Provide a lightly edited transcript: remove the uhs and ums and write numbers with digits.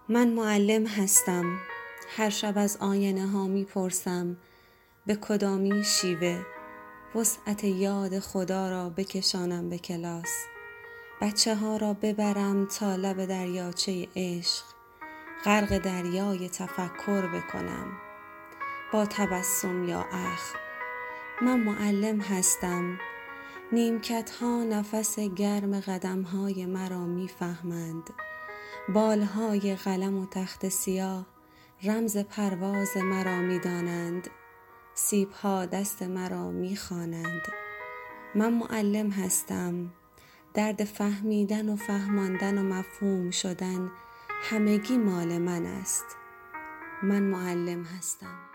من معلم هستم. هر شب از آینه ها می پرسم به کدامین شیوه وسعت یاد خدا را بکشانم به کلاس. بچه ها را ببرم تا لب دریاچه عشق، غرق دریای تفکر بکنم با تبسم یا اخم. من معلم هستم. نیمکت ها نفس گرم قدم های مرا می فهمند. بالهای قلم و تخت سیاه رمز پرواز مرا می دانند. سیب ها دست مرا می خوانند. من معلم هستم. درد فهمیدن و فهماندن و مفهوم شدن همگی مال من است. من معلم هستم.